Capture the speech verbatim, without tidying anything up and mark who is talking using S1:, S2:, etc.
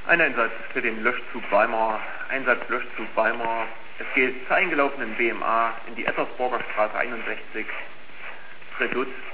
S1: Ein Einsatz für den Löschzug Weimar, Einsatz Löschzug Weimar. Es geht zur eingelaufenen B M A in die Ettersburger Straße einundsechzig, Redut